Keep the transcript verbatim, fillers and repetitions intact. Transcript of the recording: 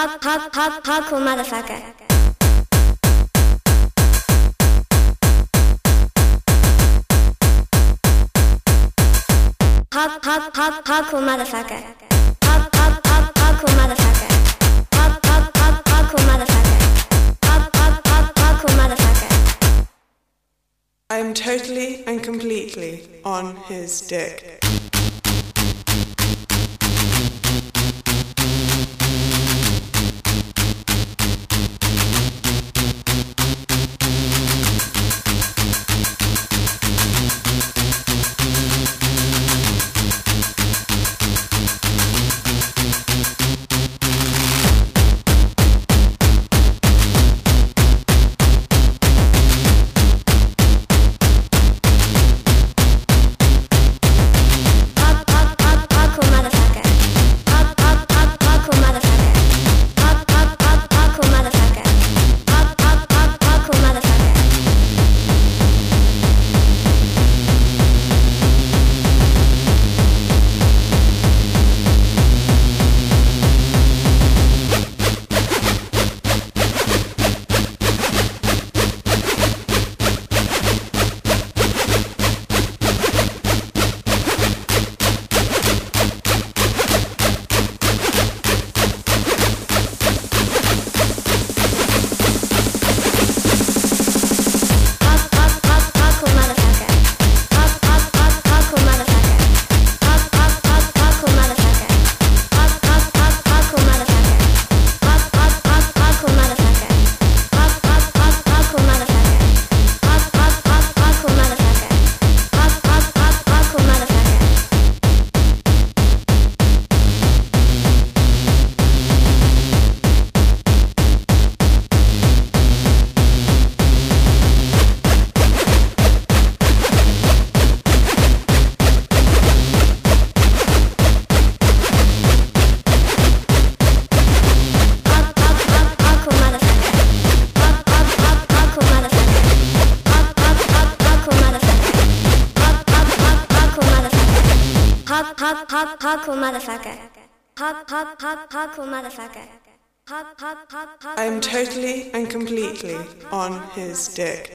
hard, hard, hard, hardcore motherfucker. Hard, hard, hard, hardcore motherfucker. Hard, hard, hard, hardcore motherfucker. Hard, hard, hard, hardcore motherfucker. Hard, hard, hard, hardcore motherfucker. I am totally and completely on his dick. Hard, hard, hard, hardcore motherfucker. Hard, hard, hard, hardcore motherfucker. Hard, hard, hard, hard. I am totally and completely on his dick.